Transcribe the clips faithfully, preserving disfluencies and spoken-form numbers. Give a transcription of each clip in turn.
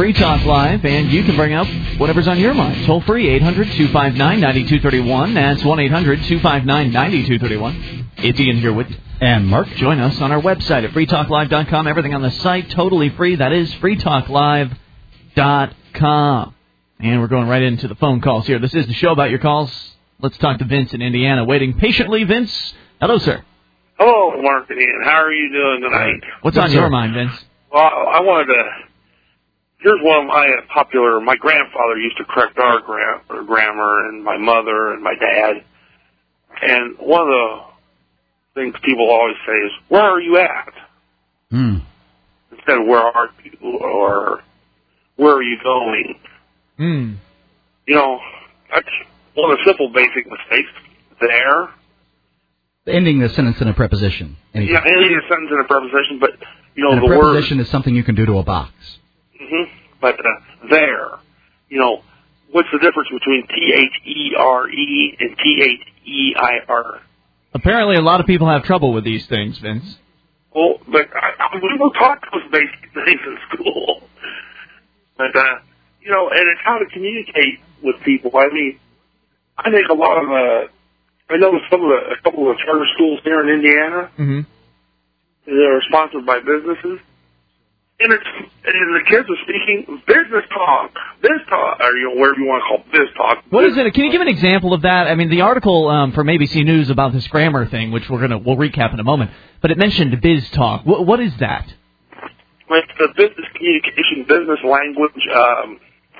Free Talk Live, and you can bring up whatever's on your mind. Toll free, eight hundred two five nine nine two three one. That's one eight hundred two five nine nine two three one. It's Ian here with you. And Mark. Join us on our website at free talk live dot com. Everything on the site, totally free. That is free talk live dot com. And we're going right into the phone calls here. This is the show about your calls. Let's talk to Vince in Indiana, waiting patiently. Vince, hello, sir. Hello, Mark and Ian. How are you doing tonight? What's on your mind, Vince? Well, I wanted to... Here's one of my popular... My grandfather used to correct our gra- grammar, and my mother and my dad. And one of the things people always say is, where are you at? Hmm. Instead of where are you, or where are you going? Hmm. You know, that's one of the simple basic mistakes there. Ending the sentence in a preposition. Anything. Yeah, ending a sentence in a preposition, but, you know, and the a word... preposition is something you can do to a box. Mm-hmm. But uh, there, you know, what's the difference between T H E R E and T H E I R? Apparently a lot of people have trouble with these things, Vince. Well, but I, I, we don't talk those basic things in school. But, uh, you know, and it's how to communicate with people. I mean, I think a lot of, uh, I know some of the, a couple of charter schools here in Indiana, mm-hmm. they're sponsored by businesses. And, it's, and the kids are speaking business talk, biz talk, or, you know, whatever you want to call it, biz talk. What is it? Can you give an example of that? I mean, the article um, from A B C News about this grammar thing, which we're gonna we'll recap in a moment, but it mentioned biz talk. What, what is that? It's the business communication, business language, um,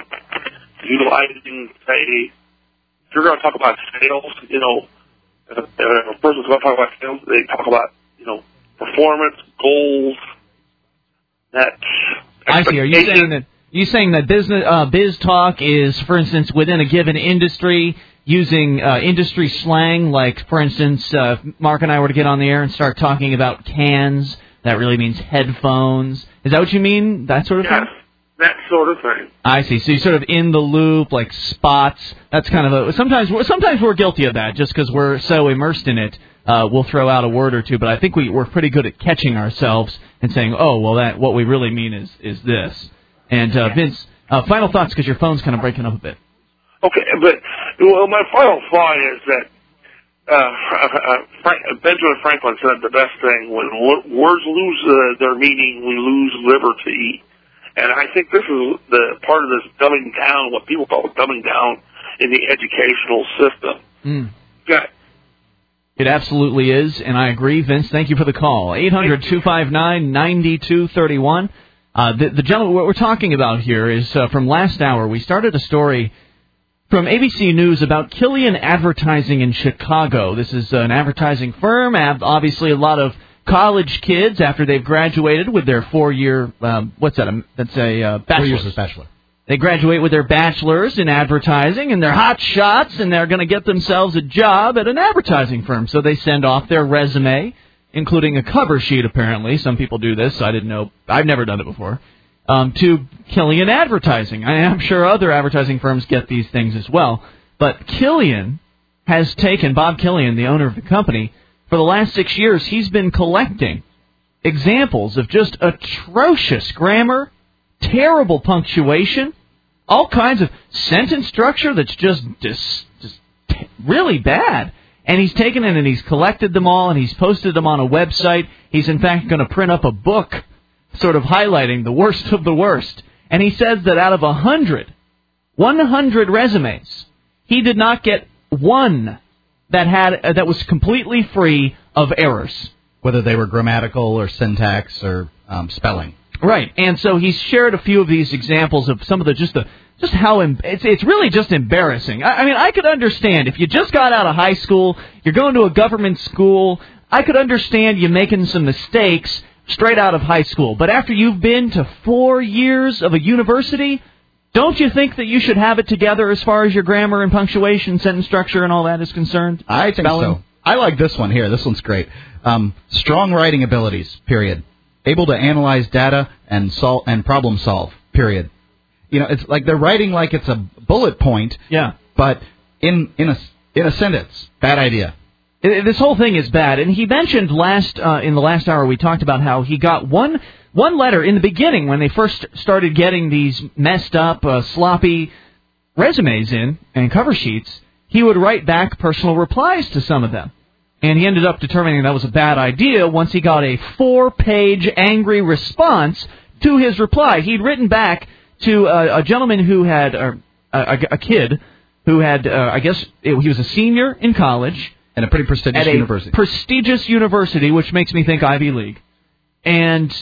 utilizing, say, if you're going to talk about sales, you know, if a, if a person's going to talk about sales, they talk about, you know, performance, goals. That's I see. Are you saying that you saying that business uh, biz talk is, for instance, within a given industry, using uh, industry slang? Like, for instance, uh, Mark and I were to get on the air and start talking about cans. That really means headphones. Is that what you mean? That sort of yes, thing. That sort of thing. I see. So you're sort of in the loop, like spots. That's kind of a sometimes. We're, sometimes we're guilty of that, just because we're so immersed in it. Uh, we'll throw out a word or two, but I think we, we're pretty good at catching ourselves and saying, "Oh, well, that what we really mean is is this." And uh, Vince, uh, final thoughts, because your phone's kind of breaking up a bit. Okay, but well, my final thought is that uh, uh, Frank, Benjamin Franklin said the best thing: when w- words lose uh, their meaning, we lose liberty. And I think this is the part of this dumbing down, what people call dumbing down in the educational system. Mm. Yeah. It absolutely is, and I agree. Vince, thank you for the call. eight hundred two five nine nine two three one. Uh, the, the gentleman, what we're talking about here is uh, from last hour. We started a story from A B C News about Killian Advertising in Chicago. This is an advertising firm. Obviously, a lot of college kids, after they've graduated with their four-year, um, what's that? A, that's a uh, bachelor's. Four years as bachelor. They graduate with their bachelor's in advertising, and they're hot shots, and they're going to get themselves a job at an advertising firm. So they send off their resume, including a cover sheet, apparently. Some people do this. I didn't know. I've never done it before. Um, to Killian Advertising. I am sure other advertising firms get these things as well. But Killian has taken, Bob Killian, the owner of the company, for the last six years, he's been collecting examples of just atrocious grammar, terrible punctuation, all kinds of sentence structure that's just, just, just really bad. And he's taken it and he's collected them all and he's posted them on a website. He's, in fact, going to print up a book sort of highlighting the worst of the worst. And he says that out of one hundred, one hundred resumes, he did not get one that had uh, that was completely free of errors. Whether they were grammatical or syntax or um, spelling. Right, and so he's shared a few of these examples of some of the just the just how em- it's it's really just embarrassing. I, I mean, I could understand if you just got out of high school, you're going to a government school. I could understand you making some mistakes straight out of high school, but after you've been to four years of a university, don't you think that you should have it together as far as your grammar and punctuation, sentence structure, and all that is concerned? I think Spelling? so. I like this one here. This one's great. Um, strong writing abilities. Period. Able to analyze data and sol- and problem solve, period. You know, it's like they're writing like it's a bullet point, yeah. but in in a in a sentence. Bad idea. This whole thing is bad. And he mentioned last uh, in the last hour we talked about how he got one one letter in the beginning when they first started getting these messed up, uh, sloppy resumes in and cover sheets. He would write back personal replies to some of them. And he ended up determining that was a bad idea once he got a four-page angry response to his reply. He'd written back to a, a gentleman who had, uh, a, a kid who had, uh, I guess, it, he was a senior in college. At a pretty prestigious at a university. prestigious university, which makes me think Ivy League. And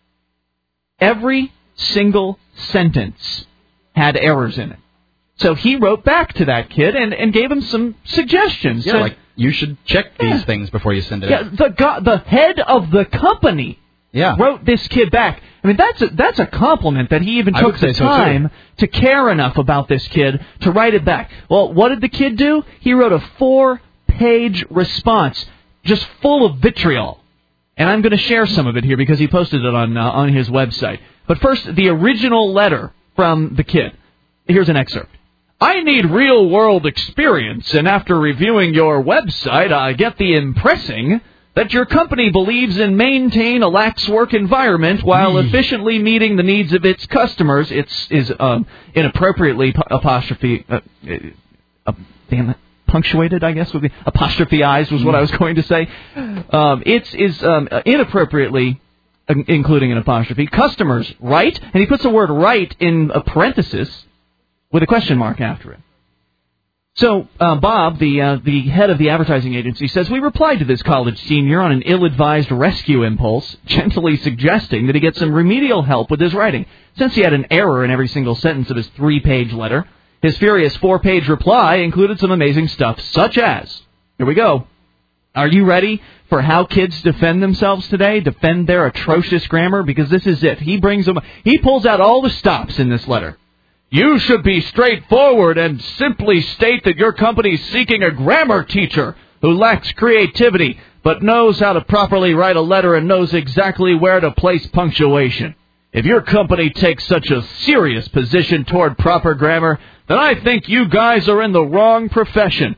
every single sentence had errors in it. So he wrote back to that kid and, and gave him some suggestions. Yeah, so, like, you should check these yeah. things before you send it yeah, out. The, go- the head of the company yeah. wrote this kid back. I mean, that's a, that's a compliment that he even took the time so to care enough about this kid to write it back. Well, what did the kid do? He wrote a four-page response, just full of vitriol. And I'm going to share some of it here because he posted it on uh, on his website. But first, the original letter from the kid. Here's an excerpt. I need real-world experience, and after reviewing your website, I get the impressing that your company believes in maintain a lax work environment while efficiently meeting the needs of its customers. It's is um, inappropriately apostrophe, uh, uh, damn it, punctuated, I guess would be apostropheized was what I was going to say. Um, it's is um, inappropriately uh, including an apostrophe. Customers, right? And he puts the word right in a parenthesis with a question mark after it. So, uh, Bob, the uh, the head of the advertising agency, says, we replied to this college senior on an ill-advised rescue impulse, gently suggesting that he get some remedial help with his writing. Since he had an error in every single sentence of his three-page letter, his furious four-page reply included some amazing stuff, such as, here we go, are you ready for how kids defend themselves today, defend their atrocious grammar? Because this is it. He brings them, he pulls out all the stops in this letter. You should be straightforward and simply state that your company is seeking a grammar teacher who lacks creativity but knows how to properly write a letter and knows exactly where to place punctuation. If your company takes such a serious position toward proper grammar, then I think you guys are in the wrong profession.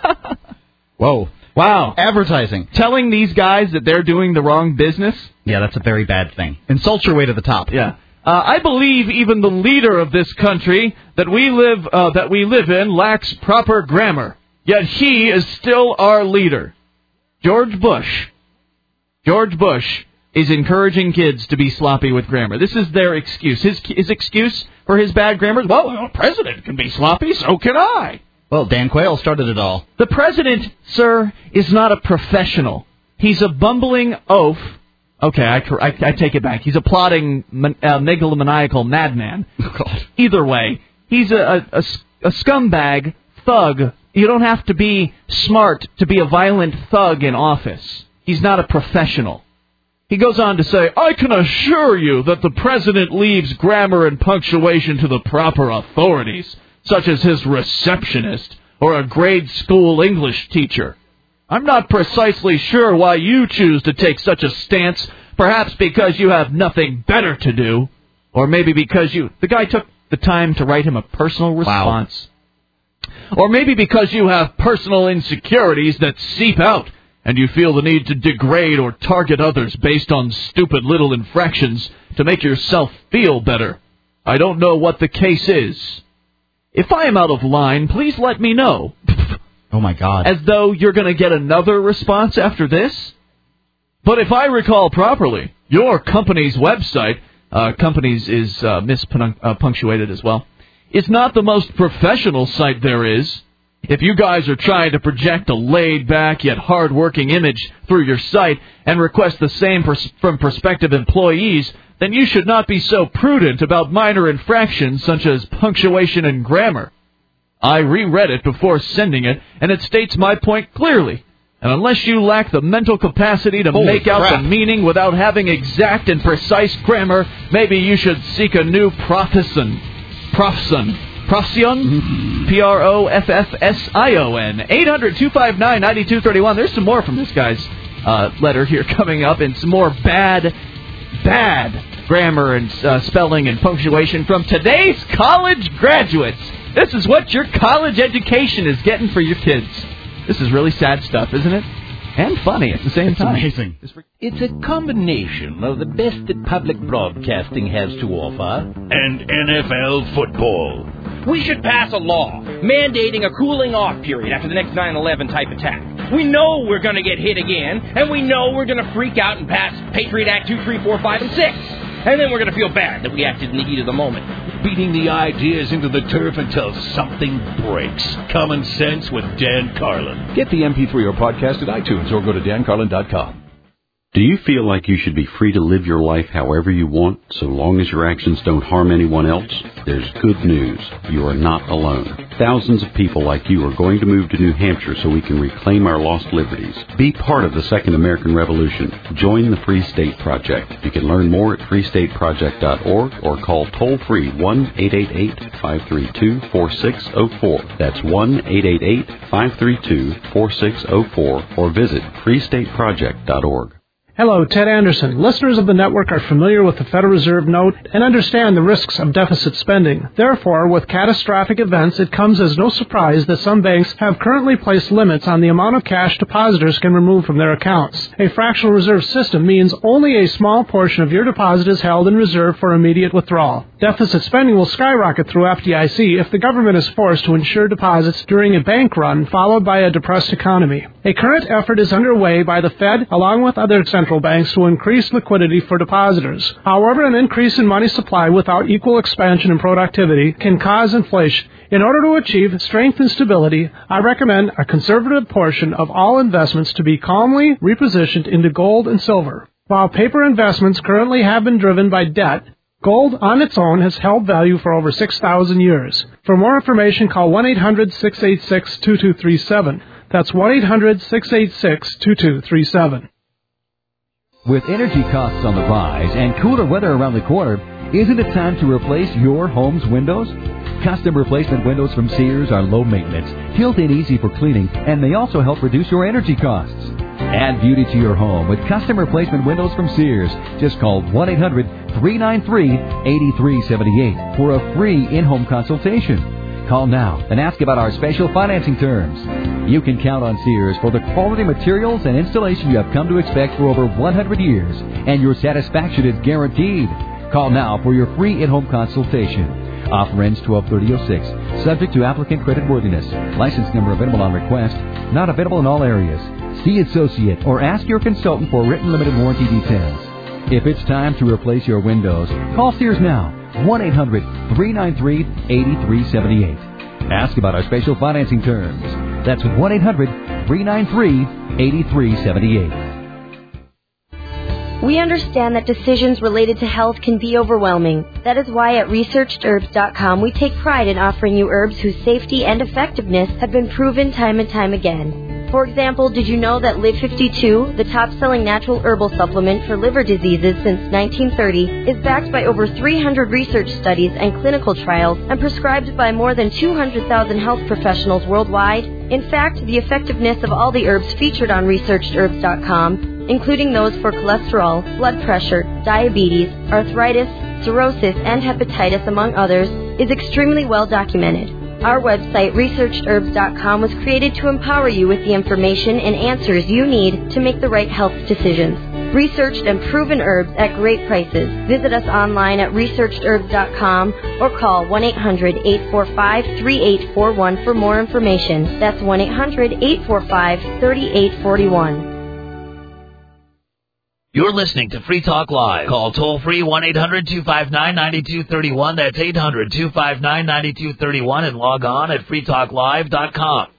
Whoa. Wow. Advertising. Telling these guys that they're doing the wrong business? Yeah, that's a very bad thing. Insult your way to the top. Yeah. Uh, I believe even the leader of this country that we live uh, that we live in lacks proper grammar. Yet he is still our leader. George Bush. George Bush is encouraging kids to be sloppy with grammar. This is their excuse. His his excuse for his bad grammar is, well, the president can be sloppy, so can I. Well, Dan Quayle started it all. The president, sir, is not a professional. He's a bumbling oaf. Okay, I, I, I take it back. He's a plotting, uh, megalomaniacal madman. Oh, God. Either way, he's a, a, a scumbag thug. You don't have to be smart to be a violent thug in office. He's not a professional. He goes on to say, I can assure you that the president leaves grammar and punctuation to the proper authorities, such as his receptionist or a grade school English teacher. I'm not precisely sure why you choose to take such a stance, perhaps because you have nothing better to do, or maybe because you... The guy took the time to write him a personal response. Wow. Or maybe because you have personal insecurities that seep out, and you feel the need to degrade or target others based on stupid little infractions to make yourself feel better. I don't know what the case is. If I am out of line, please let me know. Oh, my God. As though you're going to get another response after this? But if I recall properly, your company's website, uh, company's is uh, mispunctuated as well, is not the most professional site there is. If you guys are trying to project a laid-back yet hard-working image through your site and request the same pers- from prospective employees, then you should not be so prudent about minor infractions such as punctuation and grammar. I reread it before sending it, and it states my point clearly. And unless you lack the mental capacity to Holy make out crap. the meaning without having exact and precise grammar, maybe you should seek a new profession. Profession. Profession? P R O F F S I O N. eight hundred two five nine nine two three one. There's some more from this guy's uh, letter here coming up, and some more bad, bad grammar and uh, spelling and punctuation from today's college graduates. This is what your college education is getting for your kids. This is really sad stuff, isn't it? And funny at the same it's time. Amazing. It's a combination of the best that public broadcasting has to offer and N F L football. We should pass a law mandating a cooling-off period after the next nine eleven type attack. We know we're going to get hit again, and we know we're going to freak out and pass Patriot Act two, three, four, five, and six. And then we're going to feel bad that we acted in the heat of the moment. Beating the ideas into the turf until something breaks. Common Sense with Dan Carlin. Get the M P three or podcast at iTunes or go to dan carlin dot com. Do you feel like you should be free to live your life however you want, so long as your actions don't harm anyone else? There's good news. You are not alone. Thousands of people like you are going to move to New Hampshire so we can reclaim our lost liberties. Be part of the Second American Revolution. Join the Free State Project. You can learn more at free state project dot org or call toll-free one eight eight eight, five three two, four six zero four. That's one eight eight eight, five three two, four six zero four or visit free state project dot org. Hello, Ted Anderson. Listeners of the network are familiar with the Federal Reserve note and understand the risks of deficit spending. Therefore, with catastrophic events, it comes as no surprise that some banks have currently placed limits on the amount of cash depositors can remove from their accounts. A fractional reserve system means only a small portion of your deposit is held in reserve for immediate withdrawal. Deficit spending will skyrocket through F D I C if the government is forced to insure deposits during a bank run followed by a depressed economy. A current effort is underway by the Fed along with other central banks to increase liquidity for depositors. However, an increase in money supply without equal expansion and productivity can cause inflation. In order to achieve strength and stability, I recommend a conservative portion of all investments to be calmly repositioned into gold and silver. While paper investments currently have been driven by debt, gold on its own has held value for over six thousand years. For more information, call one eight hundred, six eight six, two two three seven. That's one eight hundred, six eight six, two two three seven. With energy costs on the rise and cooler weather around the corner, isn't it time to replace your home's windows? Custom replacement windows from Sears are low maintenance, tilt-in easy for cleaning, and they also help reduce your energy costs. Add beauty to your home with custom replacement windows from Sears. Just call one eight hundred, three nine three, eight three seven eight for a free in-home consultation. Call now and ask about our special financing terms. You can count on Sears for the quality materials and installation you have come to expect for over one hundred years, and your satisfaction is guaranteed. Call now for your free in-home consultation. Offer ends twelve thirty oh six. Subject to applicant creditworthiness. License number available on request. Not available in all areas. See associate or ask your consultant for written limited warranty details. If it's time to replace your windows, call Sears now. one eight hundred, three nine three, eight three seven eight. Ask about our special financing terms. That's one eight hundred, three nine three, eight three seven eight. We understand that decisions related to health can be overwhelming. That is why at researched herbs dot com we take pride in offering you herbs whose safety and effectiveness have been proven time and time again. For example, did you know that Live fifty-two, the top-selling natural herbal supplement for liver diseases since nineteen thirty, is backed by over three hundred research studies and clinical trials and prescribed by more than two hundred thousand health professionals worldwide? In fact, the effectiveness of all the herbs featured on researched herbs dot com, including those for cholesterol, blood pressure, diabetes, arthritis, cirrhosis, and hepatitis, among others, is extremely well documented. Our website, researched herbs dot com, was created to empower you with the information and answers you need to make the right health decisions. Researched and proven herbs at great prices. Visit us online at researched herbs dot com or call one eight hundred, eight four five, three eight four one for more information. That's one eight hundred, eight four five, three eight four one. You're listening to Free Talk Live. Call toll-free one eight hundred, two five nine, nine two three one. That's eight hundred, two five nine, nine two three one and log on at free talk live dot com.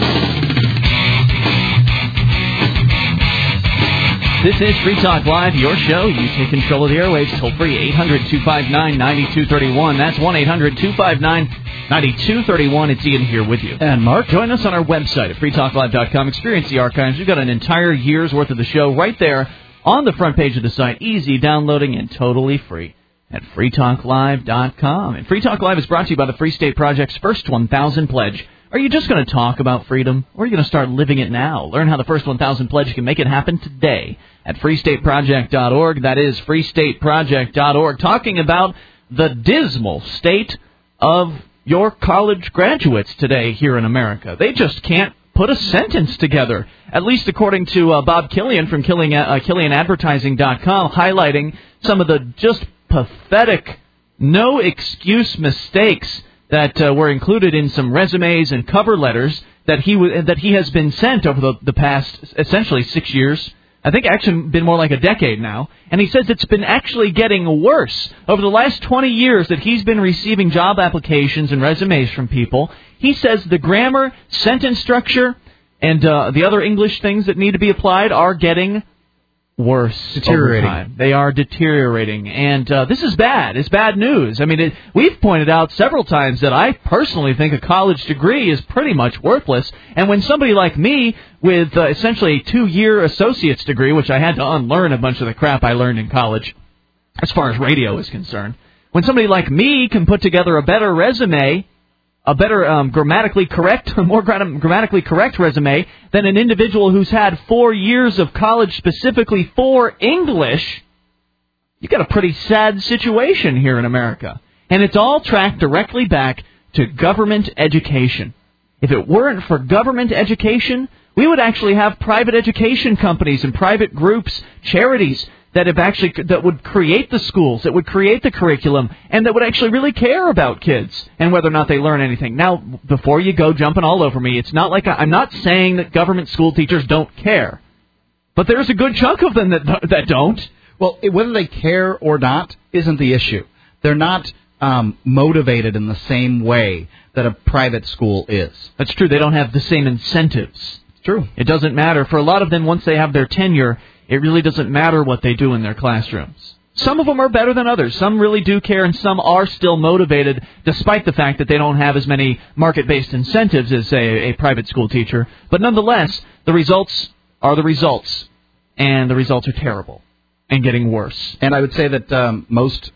This is Free Talk Live, your show. You take control of the airwaves. Toll-free eight hundred, two five nine, nine two three one. That's one eight hundred, two five nine, nine two three one. It's Ian here with you. And Mark, join us on our website at free talk live dot com. Experience the archives. We've got an entire year's worth of the show right there on the front page of the site, easy downloading and totally free at free talk live dot com. And Free Talk Live is brought to you by the Free State Project's First one thousand Pledge. Are you just going to talk about freedom, or are you going to start living it now? Learn how the First one thousand Pledge can make it happen today at free state project dot org. That is free state project dot org. Talking about the dismal state of your college graduates today here in America. They just can't put a sentence together, at least according to uh, Bob Killian from Killian, uh, Killian Advertising dot com, highlighting some of the just pathetic, no-excuse mistakes that uh, were included in some resumes and cover letters that he w- that he has been sent over the, the past, essentially, six years. I think actually been more like a decade now. And he says it's been actually getting worse. Over the last twenty years that he's been receiving job applications and resumes from people, he says the grammar, sentence structure, and uh, the other English things that need to be applied are getting worse. Deteriorating. Over time. They are deteriorating. And uh, this is bad. It's bad news. I mean, it, we've pointed out several times that I personally think a college degree is pretty much worthless. And when somebody like me, with uh, essentially a two-year associate's degree, which I had to unlearn a bunch of the crap I learned in college, as far as radio is concerned, when somebody like me can put together a better resume, a better um, grammatically correct, more gram- grammatically correct resume than an individual who's had four years of college specifically for English, you got a pretty sad situation here in America. And it's all tracked directly back to government education. If it weren't for government education, we would actually have private education companies and private groups, charities, that have actually that would create the schools, that would create the curriculum, and that would actually really care about kids and whether or not they learn anything. Now, before you go jumping all over me, it's not like I, I'm not saying that government school teachers don't care, but there's a good chunk of them that that don't. Well, whether they care or not isn't the issue. They're not um, motivated in the same way that a private school is. That's true. They don't have the same incentives. It's true. It doesn't matter. For a lot of them, once they have their tenure, it really doesn't matter what they do in their classrooms. Some of them are better than others. Some really do care, and some are still motivated, despite the fact that they don't have as many market-based incentives as, say, a private school teacher. But nonetheless, the results are the results, and the results are terrible and getting worse. And I would say that um, most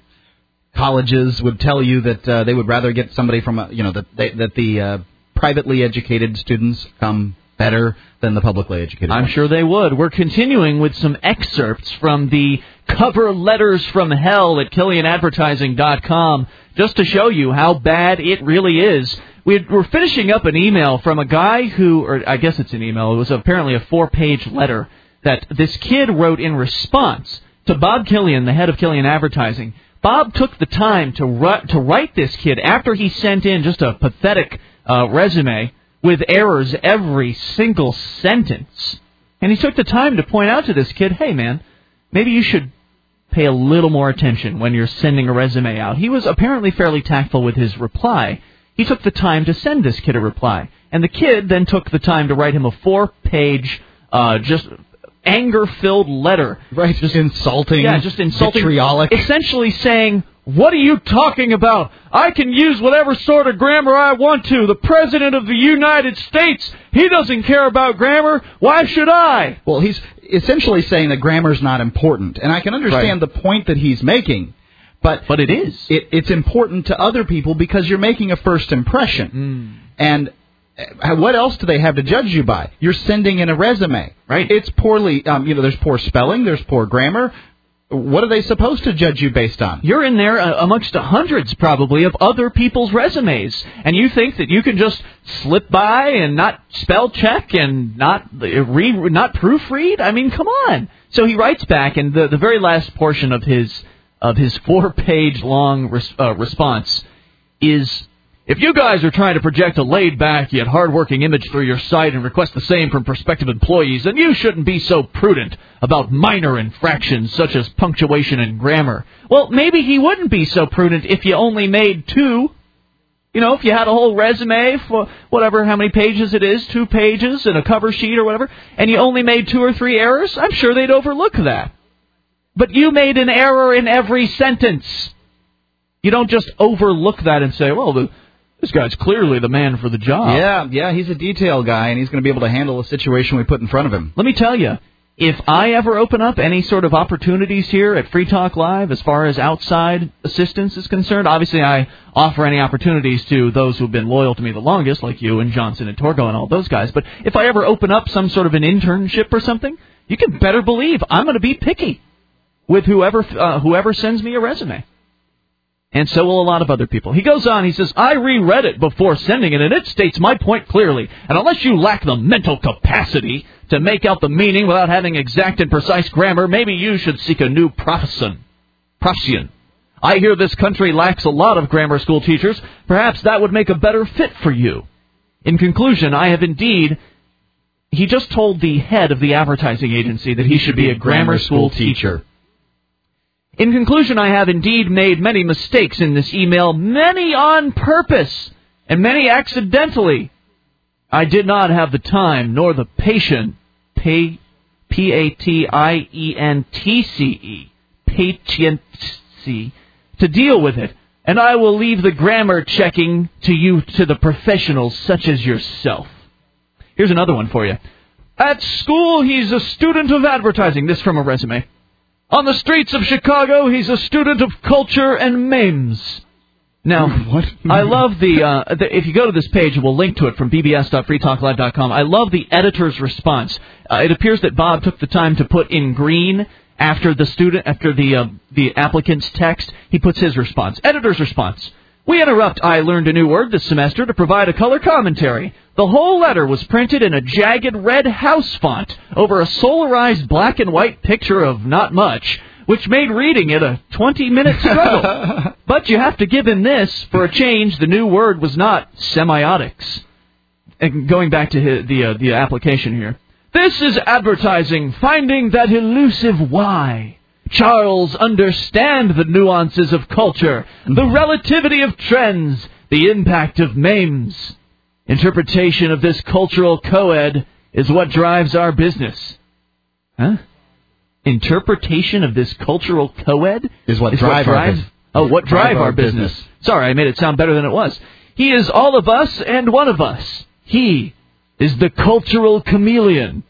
colleges would tell you that uh, they would rather get somebody from, a, you know, that they, that the uh, privately educated students come better than the publicly educated. I'm sure they would. We're continuing with some excerpts from the cover letters from hell at Killian Advertising dot com, just to show you how bad it really is. We're finishing up an email from a guy who, or I guess it's an email, it was apparently a four-page letter that this kid wrote in response to Bob Killian, the head of Killian Advertising. Bob took the time to write, to write this kid after he sent in just a pathetic uh, resume with errors every single sentence. And he took the time to point out to this kid, hey, man, maybe you should pay a little more attention when you're sending a resume out. He was apparently fairly tactful with his reply. He took the time to send this kid a reply. And the kid then took the time to write him a four-page, uh, just anger-filled letter. Right, just insulting. Yeah, just insulting. Vitriolic. Essentially saying, what are you talking about? I can use whatever sort of grammar I want to. The President of the United States, he doesn't care about grammar. Why should I? Well, he's essentially saying that grammar's not important. And I can understand Right. the point that he's making. But, but it is. It, it's important to other people because you're making a first impression. Mm. And what else do they have to judge you by? You're sending in a resume. Right. It's poorly, um, you know, there's poor spelling, there's poor grammar. What are they supposed to judge you based on? You're in there uh, amongst the hundreds, probably, of other people's resumes. And you think that you can just slip by and not spell check and not read, not proofread? I mean, come on. So he writes back, and the, the very last portion of his of his four-page long res, uh, response is, if you guys are trying to project a laid-back yet hard-working image through your site and request the same from prospective employees, then you shouldn't be so prudent about minor infractions such as punctuation and grammar. Well, maybe he wouldn't be so prudent if you only made two. You know, if you had a whole resume for whatever, how many pages it is, two pages and a cover sheet or whatever, and you only made two or three errors, I'm sure they'd overlook that. But you made an error in every sentence. You don't just overlook that and say, well, the... this guy's clearly the man for the job. Yeah, yeah, he's a detail guy, and he's going to be able to handle the situation we put in front of him. Let me tell you, if I ever open up any sort of opportunities here at Free Talk Live as far as outside assistance is concerned, obviously I offer any opportunities to those who have been loyal to me the longest, like you and Johnson and Torgo and all those guys. But if I ever open up some sort of an internship or something, you can better believe I'm going to be picky with whoever uh, whoever sends me a resume. And so will a lot of other people. He goes on, he says, I reread it before sending it, and it states my point clearly. And unless you lack the mental capacity to make out the meaning without having exact and precise grammar, maybe you should seek a new profession. Profession. I hear this country lacks a lot of grammar school teachers. Perhaps that would make a better fit for you. In conclusion, I have indeed... He just told the head of the advertising agency that he should be a grammar school teacher. In conclusion, I have indeed made many mistakes in this email, many on purpose, and many accidentally. I did not have the time nor the patience, P A T I E N T C E, patience, to deal with it, and I will leave the grammar checking to you, to the professionals such as yourself. Here's another one for you. At school, he's a student of advertising. This from a resume. On the streets of Chicago, he's a student of culture and memes. Now, what? I love the, uh, the, if you go to this page, we'll link to it from b b s dot free talk live dot com. I love the editor's response. Uh, it appears that Bob took the time to put in green after the student, after the, uh, the applicant's text. He puts his response. Editor's response. We interrupt I learned a new word this semester to provide a color commentary. The whole letter was printed in a jagged red house font over a solarized black and white picture of not much, which made reading it a twenty-minute struggle. But you have to give him this. For a change, the new word was not semiotics. And going back to his, the, uh, the application here. This is advertising, finding that elusive why. Charles, understand the nuances of culture, the relativity of trends, the impact of memes. Interpretation of this cultural co-ed is what drives our business. Huh? Interpretation of this cultural co-ed is what is drive what our drives, business. Oh, what drive, drive our, our business. business. Sorry, I made it sound better than it was. He is all of us and one of us. He is the cultural chameleon.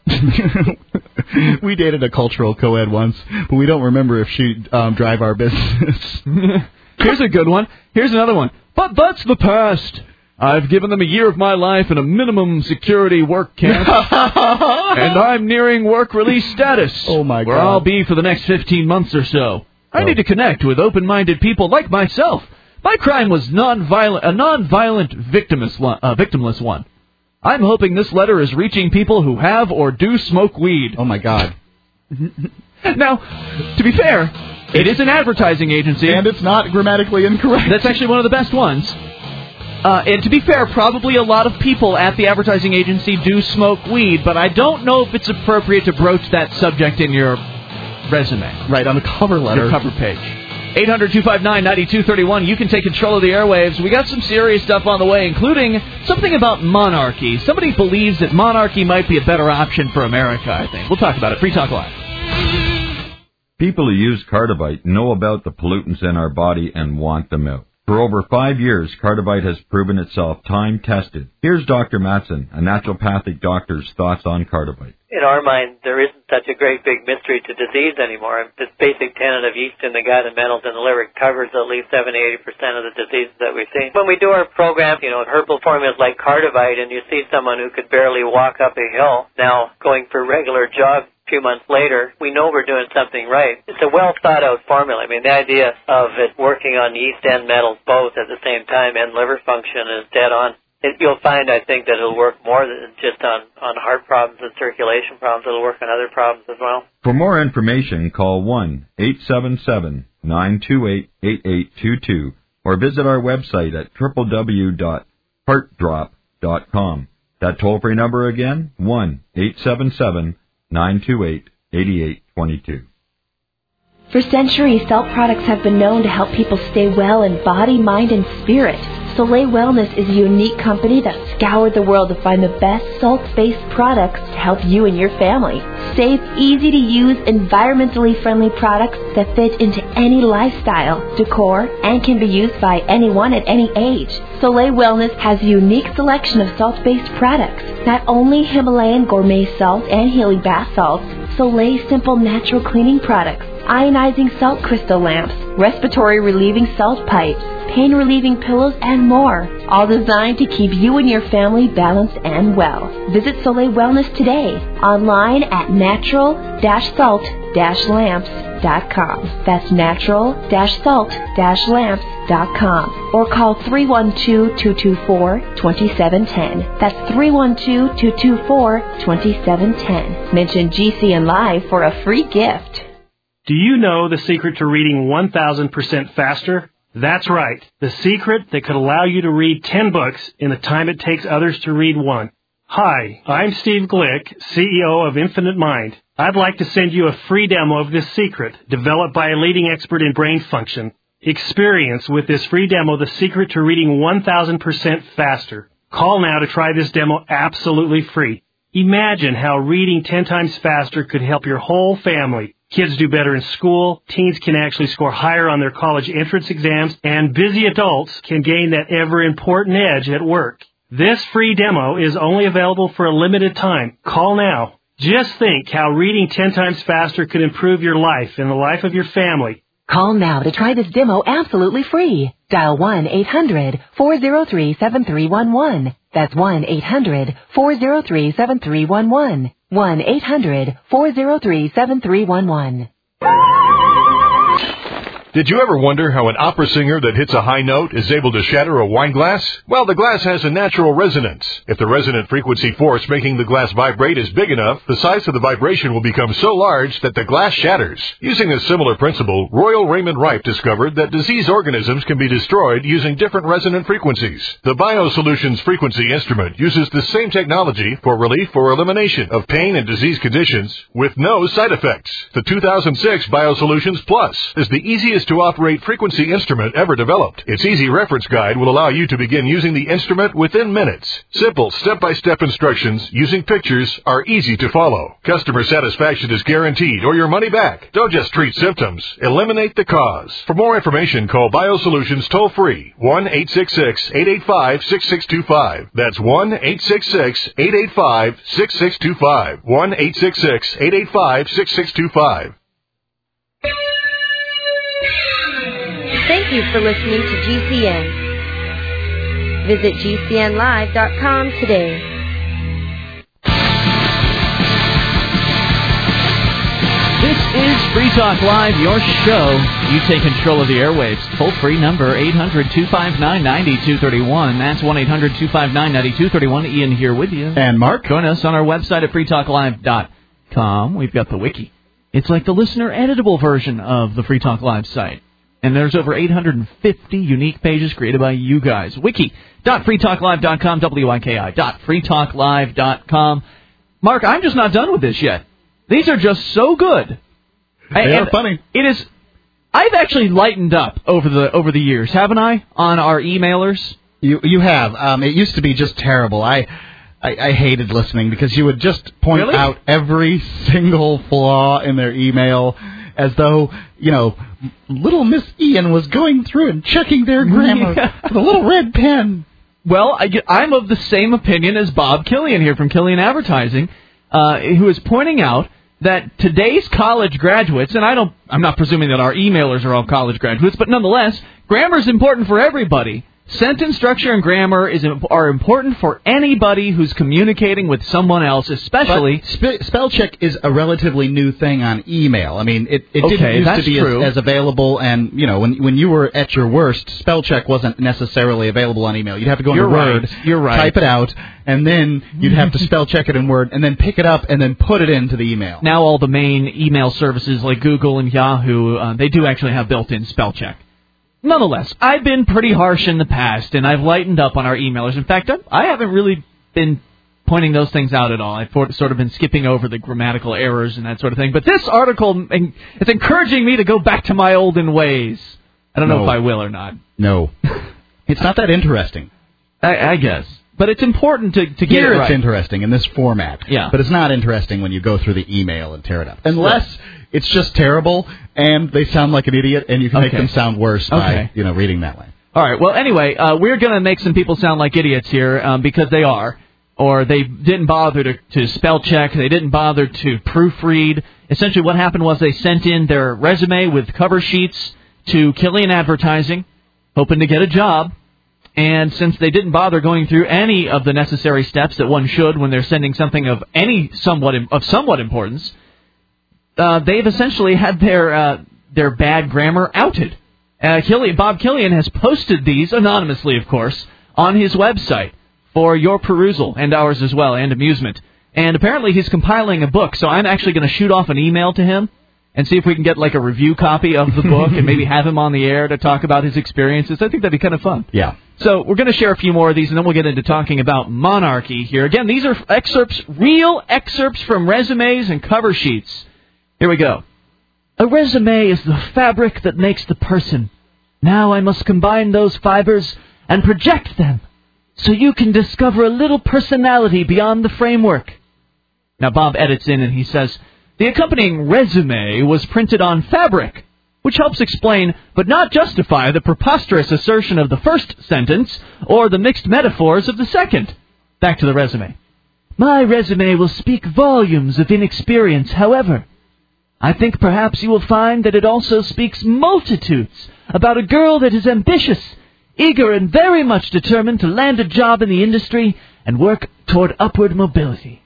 We dated a cultural co-ed once, but we don't remember if she'd um, drive our business. Here's a good one. Here's another one. But that's the past. I've given them a year of my life in a minimum security work camp, and I'm nearing work release status, oh my where God. I'll be for the next fifteen months or so. I oh. need to connect with open-minded people like myself. My crime was non-violent, a non-violent victimless one, uh, victimless one. I'm hoping this letter is reaching people who have or do smoke weed. Oh, my God. Now, to be fair, it is an advertising agency. And it's not grammatically incorrect. That's actually one of the best ones. Uh, and to be fair, probably a lot of people at the advertising agency do smoke weed, but I don't know if it's appropriate to broach that subject in your resume. Right, on the cover letter. Your cover page. eight hundred two five nine nine two three one. You can take control of the airwaves. We got some serious stuff on the way, including something about monarchy. Somebody believes that monarchy might be a better option for America, I think. We'll talk about it. Free Talk Live. People who use Cardivite know about the pollutants in our body and want them out. For over five years, Cardivite has proven itself time-tested. Here's Doctor Matson, a naturopathic doctor's thoughts on Cardivite. In our mind, there isn't such a great big mystery to disease anymore. This basic tenet of yeast in the gut and metals in the liver covers at least seventy to eighty percent of the diseases that we see. When we do our program, you know, herbal formulas like Cardivite, and you see someone who could barely walk up a hill now going for regular jogs a few months later, we know we're doing something right. It's a well-thought-out formula. I mean, the idea of it working on yeast and metals both at the same time and liver function is dead on. It, you'll find, I think, that it'll work more than just on, on heart problems and circulation problems. It'll work on other problems as well. For more information, call one eight seven seven, nine two eight, eight eight two two or visit our website at w w w dot heart drop dot com. That toll-free number again, one eight seven seven, nine two eight, eight eight two two. For centuries, salt products have been known to help people stay well in body, mind, and spirit. Soleil Wellness is a unique company that scoured the world to find the best salt-based products to help you and your family. Safe, easy-to-use, environmentally friendly products that fit into any lifestyle, decor, and can be used by anyone at any age. Soleil Wellness has a unique selection of salt-based products. Not only Himalayan gourmet salt and Healy bath salts, Soleil simple natural cleaning products, ionizing salt crystal lamps, respiratory relieving salt pipes, pain relieving pillows, and more, all designed to keep you and your family balanced and well. Visit Soleil Wellness today, online at natural dash salt dash lamps dot com. That's natural dash salt dash lamps dot com. Or call three one two, two two four, two seven one zero. That's three one two, two two four, two seven one zero. Mention G C N Live for a free gift. Do you know the secret to reading one thousand percent faster? That's right. The secret that could allow you to read ten books in the time it takes others to read one. Hi, I'm Steve Glick, C E O of Infinite Mind. I'd like to send you a free demo of this secret, developed by a leading expert in brain function. Experience with this free demo the secret to reading one thousand percent faster. Call now to try this demo absolutely free. Imagine how reading ten times faster could help your whole family. Kids do better in school, teens can actually score higher on their college entrance exams, and busy adults can gain that ever-important edge at work. This free demo is only available for a limited time. Call now. Just think how reading ten times faster could improve your life and the life of your family. Call now to try this demo absolutely free. Dial one eight hundred, four oh three, seven three one one. That's one eight hundred, four oh three, seven three one one. one eight hundred, four oh three, seven three one one. Did you ever wonder how an opera singer that hits a high note is able to shatter a wine glass? Well, the glass has a natural resonance. If the resonant frequency force making the glass vibrate is big enough, the size of the vibration will become so large that the glass shatters. Using a similar principle, Royal Raymond Rife discovered that disease organisms can be destroyed using different resonant frequencies. The BioSolutions frequency instrument uses the same technology for relief or elimination of pain and disease conditions with no side effects. The two thousand six BioSolutions Plus is the easiest to operate frequency instrument ever developed. Its easy reference guide will allow you to begin using the instrument within minutes. Simple step-by-step instructions using pictures are easy to follow. Customer satisfaction is guaranteed or your money back. Don't just treat symptoms, eliminate the cause. For more information, call BioSolutions toll-free, one eight six six, eight eight five, six six two five. That's one eight six six, eight eight five, six six two five. one eight six six, eight eight five, six six two five. Thank you for listening to G C N. Visit G C N live dot com today. This is Free Talk Live, your show. You take control of the airwaves. Toll-free number, eight hundred, two five nine, nine two three one. That's one eight hundred, two five nine, nine two three one. Ian here with you. And Mark. Join us on our website at free talk live dot com. We've got the wiki. It's like the listener-editable version of the Free Talk Live site. And there's over eight hundred fifty unique pages created by you guys. wiki dot free talk live dot com, W I K I dot free talk live dot com. Mark, I'm just not done with this yet. These are just so good. They I, are funny. It is. I've actually lightened up over the over the years, haven't I, on our emailers? You you have. Um, it used to be just terrible. I, I I hated listening because you would just point Really? out every single flaw in their email, as though, you know, little Miss Ian was going through and checking their grammar with a little red pen. Well, I get, I'm of the same opinion as Bob Killian here from Killian Advertising, uh, who is pointing out that today's college graduates, and I don't, I'm not presuming that our emailers are all college graduates, but nonetheless, grammar is important for everybody. Sentence structure and grammar is are important for anybody who's communicating with someone else, especially... But spe- spell check is a relatively new thing on email. I mean, it, it Okay, didn't used that's to be true. as, as available, and, you know, when when you were at your worst, spell check wasn't necessarily available on email. You'd have to go into You're right. Word, You're right. type it out, and then you'd have to spell check it in Word, and then pick it up and then put it into the email. Now all the main email services like Google and Yahoo, uh, they do actually have built-in spell check. Nonetheless, I've been pretty harsh in the past, and I've lightened up on our emailers. In fact, I'm, I haven't really been pointing those things out at all. I've sort of been skipping over the grammatical errors and that sort of thing. But this article is encouraging me to go back to my olden ways. I don't know No. if I will or not. No. It's not that interesting. I, I guess. But it's important to, to get Here it it's right. interesting in this format. Yeah. But it's not interesting when you go through the email and tear it up. Unless it's just terrible and they sound like an idiot and you can make Okay. them sound worse by, Okay. you know, reading that way. All right. Well, anyway, uh, we're going to make some people sound like idiots here um, because they are, or they didn't bother to, to spell check. They didn't bother to proofread. Essentially, what happened was they sent in their resume with cover sheets to Killian Advertising, hoping to get a job. And since they didn't bother going through any of the necessary steps that one should when they're sending something of any somewhat of somewhat importance, uh, they've essentially had their uh, their bad grammar outed. Uh, Killian, Bob Killian has posted these, anonymously of course, on his website for your perusal, and ours as well, and amusement. And apparently he's compiling a book, so I'm actually going to shoot off an email to him and see if we can get like a review copy of the book and maybe have him on the air to talk about his experiences. I think that'd be kind of fun. Yeah. So we're going to share a few more of these, and then we'll get into talking about monarchy here. Again, these are excerpts, real excerpts from resumes and cover sheets. Here we go. A resume is the fabric that makes the person. Now I must combine those fibers and project them so you can discover a little personality beyond the framework. Now Bob edits in and he says, the accompanying resume was printed on fabric, which helps explain, but not justify, the preposterous assertion of the first sentence or the mixed metaphors of the second. Back to the resume. My resume will speak volumes of inexperience, however. I think perhaps you will find that it also speaks multitudes about a girl that is ambitious, eager, and very much determined to land a job in the industry and work toward upward mobility.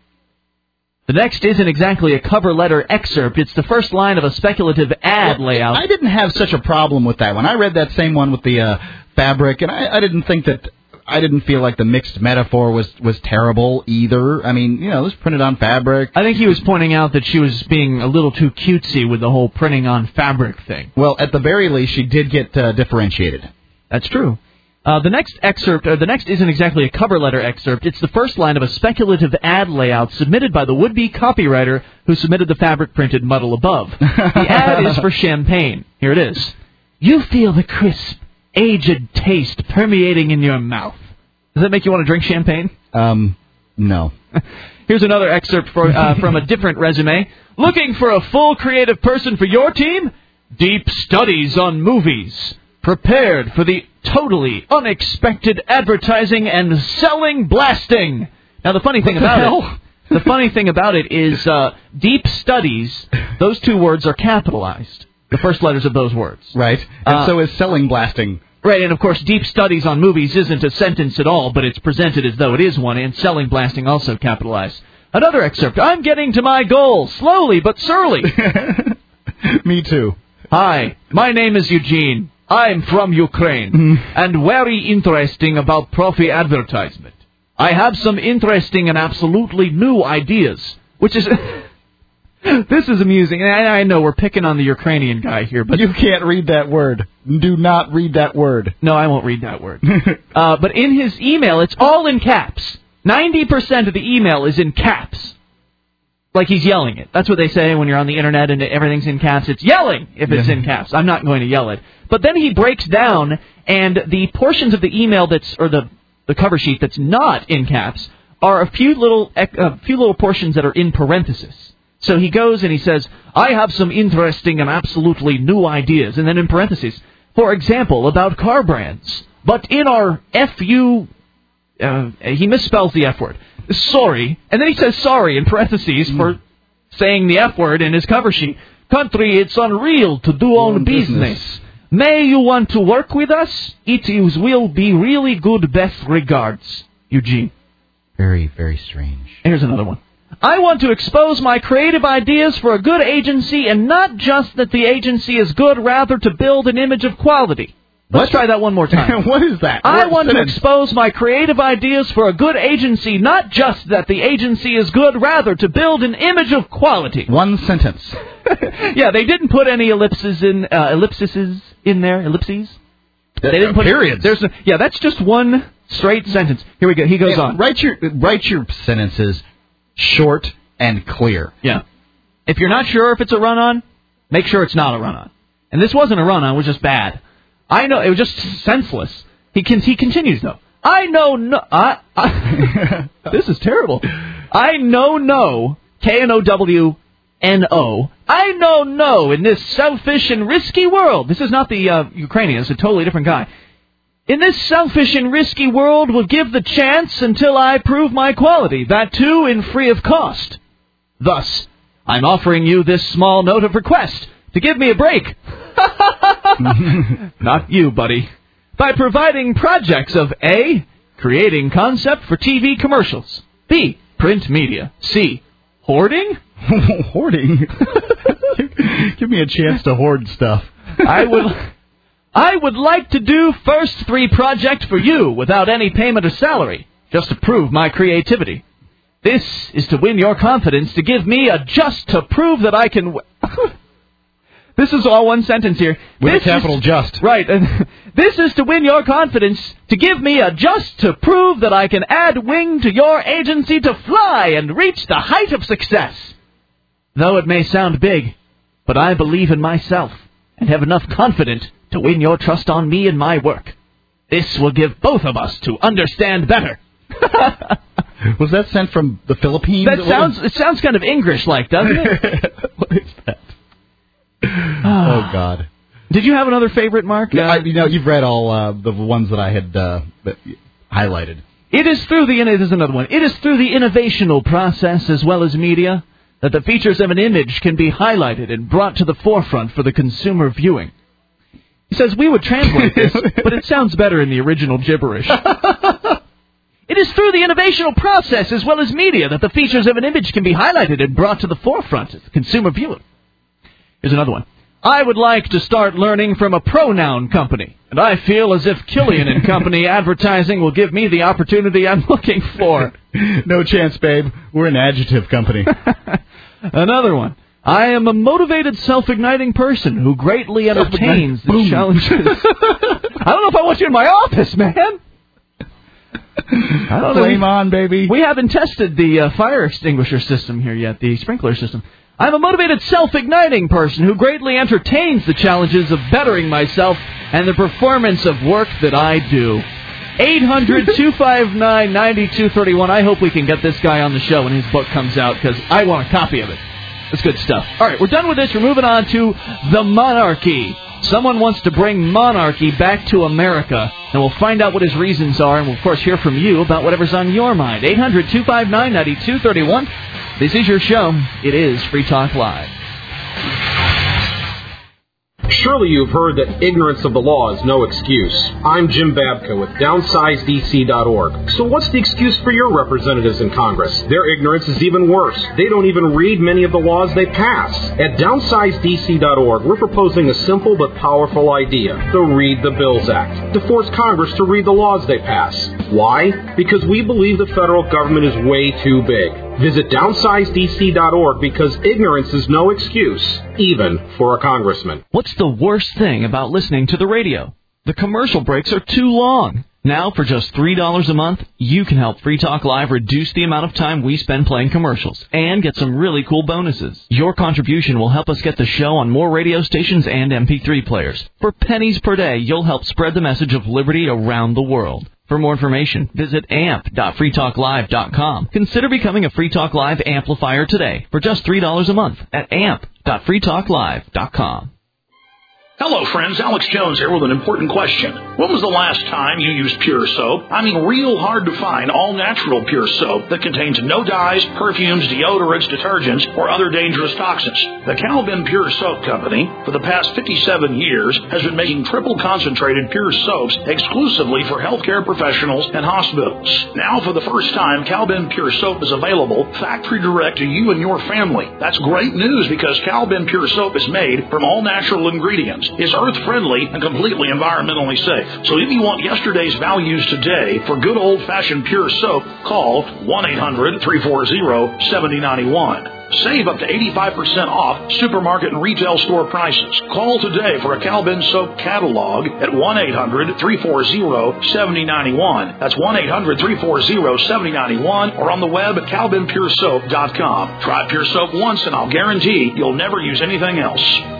The next isn't exactly a cover letter excerpt. It's the first line of a speculative ad well, layout. I didn't have such a problem with that one. I read that same one with the uh, fabric, and I, I didn't think that... I didn't feel like the mixed metaphor was, was terrible either. I mean, you know, it was printed on fabric. I think he was pointing out that she was being a little too cutesy with the whole printing on fabric thing. Well, at the very least, she did get uh, differentiated. That's true. Uh, the next excerpt, uh, the next isn't exactly a cover letter excerpt. It's the first line of a speculative ad layout submitted by the would-be copywriter who submitted the fabric-printed muddle above. The ad is for champagne. Here it is. You feel the crisp, aged taste permeating in your mouth. Does that make you want to drink champagne? Um, no. Here's another excerpt for, uh, from a different resume. Looking for a full creative person for your team? Deep studies on movies. Prepared for the totally unexpected advertising and selling blasting. Now, the funny thing what the about hell? it, the funny thing about it is uh, deep studies, those two words are capitalized. The first letters of those words. Right. And Uh, so is selling blasting. Right, and of course, deep studies on movies isn't a sentence at all, but it's presented as though it is one, and selling blasting also capitalized. Another excerpt. I'm getting to my goal, slowly but surely. Me too. Hi, my name is Eugene. I'm from Ukraine, and very interesting about Profi advertisement. I have some interesting and absolutely new ideas, which is... This is amusing. I, I know we're picking on the Ukrainian guy here, but... You can't read that word. Do not read that word. No, I won't read that word. uh, but in his email, it's all in caps. ninety percent of the email is in caps. Like he's yelling it. That's what they say when you're on the internet and everything's in caps. It's yelling if it's Yeah. in caps. I'm not going to yell it. But then he breaks down, and the portions of the email that's, or the, the cover sheet that's not in caps, are a few little, a few little portions that are in parentheses. So he goes and he says, I have some interesting and absolutely new ideas. And then in parentheses, for example, about car brands. But in our F U, uh, he misspells the F word. Sorry. And then he says sorry in parentheses mm. for saying the F word in his cover sheet. Country, it's unreal to do own, own business. business. May you want to work with us? It is, will be really good. Best regards, Eugene. Very, very strange. Here's another one. I want to expose my creative ideas for a good agency, and not just that the agency is good, rather to build an image of quality. Let's what? try that one more time. What is that? I what want sentence? to expose my creative ideas for a good agency, not just that the agency is good, rather to build an image of quality. One sentence. Yeah, they didn't put any ellipses in uh, ellipses in there. Ellipses. They didn't put periods. There's a, yeah, that's just one straight sentence. Here we go. He goes yeah, on. Write your write your sentences short and clear. Yeah. If you're not sure if it's a run-on, make sure it's not a run-on. And this wasn't a run-on, it was just bad. I know, it was just senseless. He can, he continues, though. I know no... I, I, this is terrible. I know no, K N O W N O. I know no in this selfish and risky world. This is not the uh, Ukrainian, it's a totally different guy. In this selfish and risky world will give the chance until I prove my quality, that too in free of cost. Thus, I'm offering you this small note of request to give me a break. Not you, buddy. By providing projects of A, creating concept for T V commercials, B, print media, C, hoarding? Hoarding? Give me a chance to hoard stuff. I would... I would like to do first three project for you without any payment or salary, just to prove my creativity. This is to win your confidence, to give me a just to prove that I can... W- this is all one sentence here. With this a capital is, just. Right. And this is to win your confidence, to give me a just to prove that I can add wing to your agency to fly and reach the height of success. Though it may sound big, but I believe in myself and have enough confidence to win your trust on me and my work. This will give both of us to understand better. Was that sent from the Philippines? That sounds it sounds kind of English-like, doesn't it? What is that? Oh, God. Did you have another favorite, Mark? No, Uh, I, you know, you've read all uh, the ones that I had uh, highlighted. It is through the there's another one. It is through the innovational process as well as media that the features of an image can be highlighted and brought to the forefront for the consumer viewing. He says we would translate this, but it sounds better in the original gibberish. It is through the innovational process as well as media that the features of an image can be highlighted and brought to the forefront as the consumer viewing. Here's another one. I would like to start learning from a pronoun company, and I feel as if Killian and Company advertising will give me the opportunity I'm looking for. No chance, babe. We're an adjective company. Another one. I am a motivated, self-igniting person who greatly entertains the challenges. I don't know if I want you in my office, man. I don't Flame know. on, baby. We haven't tested the uh, fire extinguisher system here yet, the sprinkler system. I'm a motivated, self-igniting person who greatly entertains the challenges of bettering myself and the performance of work that I do. eight hundred, two five nine, nine two three one. I hope we can get this guy on the show when his book comes out, because I want a copy of it. That's good stuff. All right, we're done with this. We're moving on to the monarchy. Someone wants to bring monarchy back to America, and we'll find out what his reasons are, and we'll, of course, hear from you about whatever's on your mind. eight hundred, two five nine, nine two three one. This is your show. It is Free Talk Live. Surely you've heard that ignorance of the law is no excuse. I'm Jim Babka with downsize D C dot org. So what's the excuse for your representatives in Congress? Their ignorance is even worse. They don't even read many of the laws they pass. At downsize D C dot org, we're proposing a simple but powerful idea, the Read the Bills Act, to force Congress to read the laws they pass. Why? Because we believe the federal government is way too big. Visit downsize D C dot org because ignorance is no excuse, even for a congressman. What's the worst thing about listening to the radio? The commercial breaks are too long. Now, for just three dollars a month, you can help Free Talk Live reduce the amount of time we spend playing commercials and get some really cool bonuses. Your contribution will help us get the show on more radio stations and M P three players. For pennies per day, you'll help spread the message of liberty around the world. For more information, visit amp dot free talk live dot com. Consider becoming a Free Talk Live amplifier today for just three dollars a month at amp dot free talk live dot com. Hello, friends. Alex Jones here with an important question. When was the last time you used Pure Soap? I mean, real hard to find all-natural Pure Soap that contains no dyes, perfumes, deodorants, detergents, or other dangerous toxins. The Calvin Pure Soap Company, for the past fifty-seven years, has been making triple-concentrated Pure Soaps exclusively for healthcare professionals and hospitals. Now, for the first time, Calvin Pure Soap is available factory direct to you and your family. That's great news because Calvin Pure Soap is made from all-natural ingredients. Is earth-friendly and completely environmentally safe. So if you want yesterday's values today for good old-fashioned Pure Soap, call one eight hundred, three four zero, seven zero nine one. Save up to eighty-five percent off supermarket and retail store prices. Call today for a Calvin Soap catalog at one eight hundred, three four zero, seven zero nine one. That's one eight hundred, three four zero, seven zero nine one or on the web at calvin pure soap dot com. Try Pure Soap once and I'll guarantee you'll never use anything else.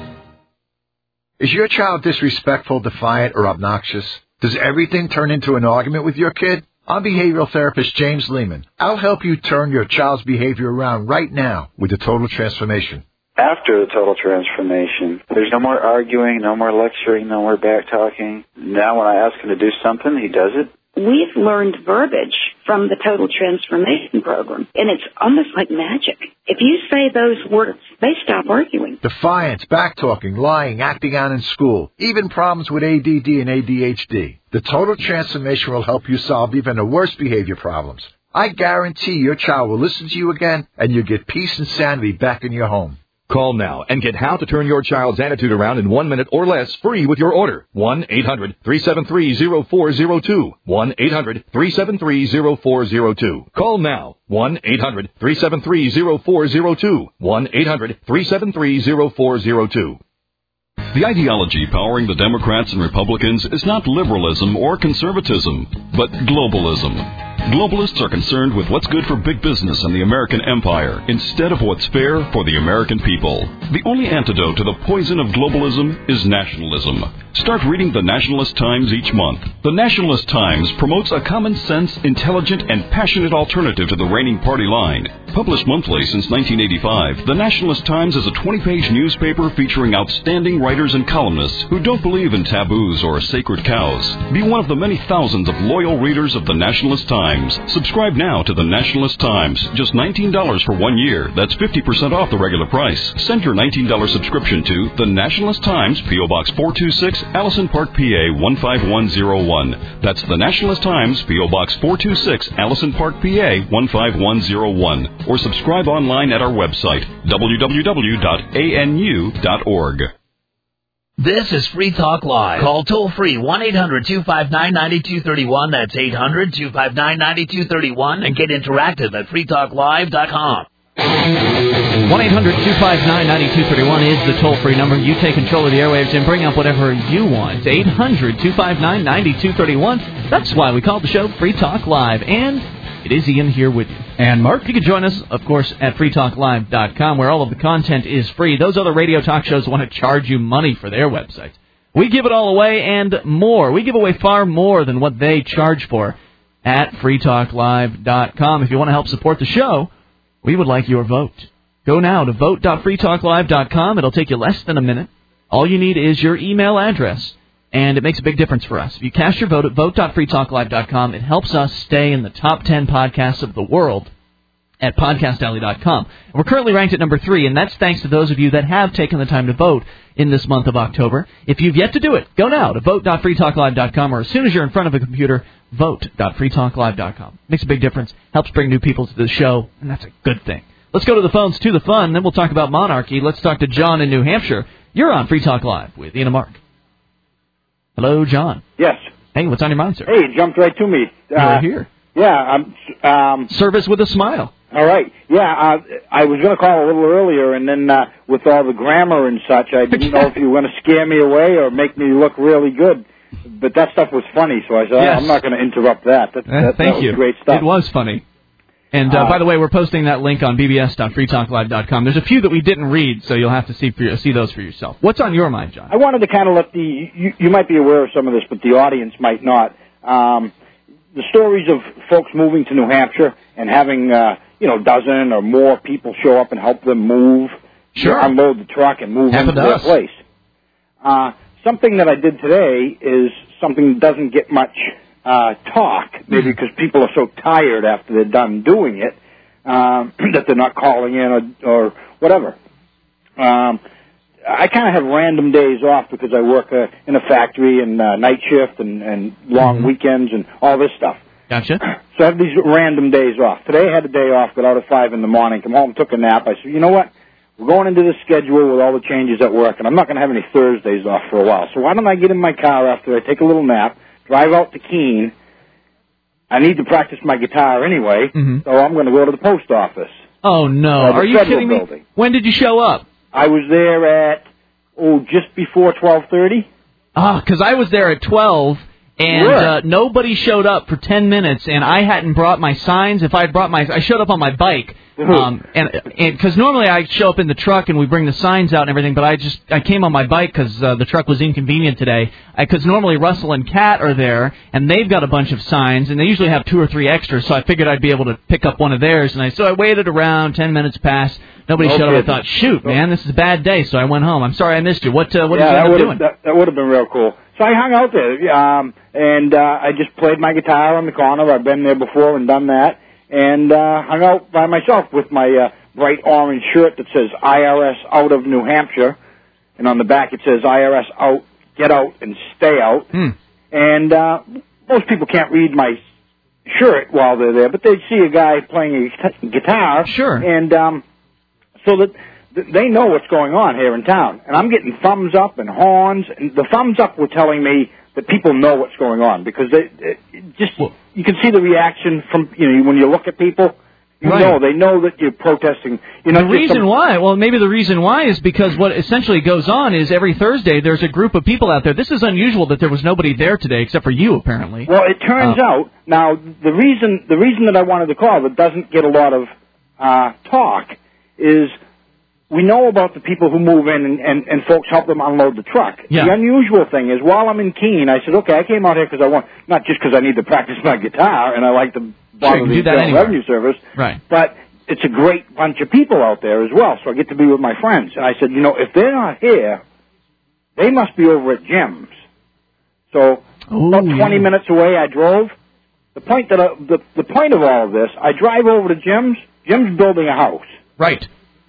Is your child disrespectful, defiant, or obnoxious? Does everything turn into an argument with your kid? I'm behavioral therapist James Lehman. I'll help you turn your child's behavior around right now with the Total Transformation. After the Total Transformation, there's no more arguing, no more lecturing, no more back-talking. Now when I ask him to do something, he does it. We've learned verbiage from the Total Transformation Program, and it's almost like magic. If you say those words, they stop arguing. Defiance, back-talking, lying, acting out in school, even problems with A D D and A D H D. The Total Transformation will help you solve even the worst behavior problems. I guarantee your child will listen to you again, and you'll get peace and sanity back in your home. Call now and get How to Turn Your Child's Attitude Around in one minute or less free with your order. one eight hundred three seven three zero four zero two. one eight hundred three seven three zero four zero two. Call now. one eight hundred three seven three zero four zero two. one eight hundred three seven three zero four zero two. The ideology powering the Democrats and Republicans is not liberalism or conservatism, but globalism. Globalists are concerned with what's good for big business and the American empire instead of what's fair for the American people. The only antidote to the poison of globalism is nationalism. Start reading the Nationalist Times each month. The Nationalist Times promotes a common-sense, intelligent, and passionate alternative to the reigning party line. Published monthly since nineteen eighty-five, the Nationalist Times is a twenty-page newspaper featuring outstanding writers and columnists who don't believe in taboos or sacred cows. Be one of the many thousands of loyal readers of the Nationalist Times. Subscribe now to the Nationalist Times. Just nineteen dollars for one year. That's fifty percent off the regular price. Send your nineteen dollars subscription to the Nationalist Times, P O. Box four two six, Allison Park, P A one five one zero one. That's the Nationalist Times, P O. Box four two six, Allison Park, P A one five one zero one. Or subscribe online at our website, w w w dot a n u dot org. This is Free Talk Live. Call toll-free one eight hundred two five nine nine two three one. That's eight hundred two five nine nine two three one. And get interactive at free talk live dot com. one eight hundred two five nine nine two three one is the toll-free number. You take control of the airwaves and bring up whatever you want. eight hundred two five nine nine two three one. That's why we call the show Free Talk Live. And it is Ian here with you. And Mark. You can join us, of course, at free talk live dot com, where all of the content is free. Those other radio talk shows want to charge you money for their websites. We give it all away and more. We give away far more than what they charge for at free talk live dot com. If you want to help support the show, we would like your vote. Go now to vote dot free talk live dot com. It'll take you less than a minute. All you need is your email address, and it makes a big difference for us. If you cast your vote at vote dot free talk live dot com, it helps us stay in the top ten podcasts of the world at podcast alley dot com. We're currently ranked at number three, and that's thanks to those of you that have taken the time to vote in this month of October. If you've yet to do it, go now to vote dot free talk live dot com, or as soon as you're in front of a computer, vote dot free talk live dot com. Makes a big difference, helps bring new people to the show, and that's a good thing. Let's go to the phones to the fun, then we'll talk about monarchy. Let's talk to John in New Hampshire. You're on Free Talk Live with Ian and Mark. Hello, John. Yes. Hey, what's on your mind, sir? Hey, you jumped right to me. You're uh, here. Yeah. Um, um, Service with a smile. All right. Yeah, uh, I was going to call a little earlier, and then uh, with all the grammar and such, I didn't know if you were going to scare me away or make me look really good. But that stuff was funny, so I said, Yes. oh, I'm not going to interrupt that. That, Uh, that, thank that was you. great stuff. It was funny. And, uh, Uh, by the way, we're posting that link on b b s dot free talk live dot com. There's a few that we didn't read, so you'll have to see for, see those for yourself. What's on your mind, John? I wanted to kind of let the, you, you might be aware of some of this, but the audience might not. Um, the stories of folks moving to New Hampshire and having, uh, you know, dozen or more people show up and help them move, Sure. you know, unload the truck and move Happened into to their us. place. Uh, something that I did today is something that doesn't get much uh, talk, maybe because people are so tired after they're done doing it um, that they're not calling in or, or whatever. Um, I kind of have random days off because I work uh, in a factory and uh, night shift and, and long Mm-hmm. weekends and all this stuff. Gotcha. So I have these random days off. Today I had a day off, got out at five in the morning, come home, took a nap. I said, you know what? We're going into the schedule with all the changes at work, and I'm not going to have any Thursdays off for a while. So why don't I get in my car after I take a little nap, drive out to Keene. I need to practice my guitar anyway, Mm-hmm. so I'm going to go to the post office. Oh, no. Uh, the Are you Federal kidding me? Building. When did you show up? I was there at, oh, just before twelve thirty. Ah, because I was there at twelve, and Sure. uh, nobody showed up for ten minutes, and I hadn't brought my signs. If I had brought my, I showed up on my bike, um, and because normally I show up in the truck and we bring the signs out and everything, but I just I came on my bike because uh, the truck was inconvenient today. Because normally Russell and Kat are there, and they've got a bunch of signs, and they usually have two or three extras. So I figured I'd be able to pick up one of theirs, and I so I waited around. Ten minets passed. Nobody No showed up. kidding. I thought, shoot, man, this is a bad day. So I went home. I'm sorry I missed you. What uh, what yeah, did you that end up would've- doing? That, that would have been real cool. So I hung out there, um, and uh, I just played my guitar on the corner. I've been there before and done that, and uh, hung out by myself with my uh, bright orange shirt that says I R S out of New Hampshire, and on the back it says I R S out, get out, and stay out. Hmm. And uh, most people can't read my shirt while they're there, but they see a guy playing a guitar. Sure. And um, so that th- they know what's going on here in town. And I'm getting thumbs up and horns. And the thumbs up were telling me that people know what's going on because they, it just you can see the reaction from, you know, when you look at people. You Right. know, they know that you're protesting. You know, the reason why, well, maybe the reason why is because what essentially goes on is every Thursday there's a group of people out there. This is unusual that there was nobody there today except for you, apparently. Well, it turns Uh, out now the reason the reason that I wanted to call that doesn't get a lot of uh, talk is we know about the people who move in and, and, and folks help them unload the truck. Yeah. The unusual thing is while I'm in Keene, I said, okay, I came out here because I want not just because I need to practice my guitar and I like to bother you can the do that Internal anywhere. Revenue Service, Right. but it's a great bunch of people out there as well, so I get to be with my friends. And I said, you know, if they're not here, they must be over at Jim's. So about twenty yeah. minutes away, I drove. The point that I, the the point of all of this, I drive over to Jim's. Jim's building a house. Right.